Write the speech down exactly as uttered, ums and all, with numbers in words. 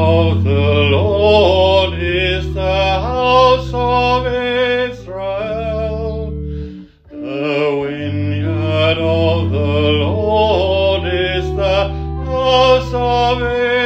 of the Lord is the house of Israel. The vineyard of the Lord is the house of Israel.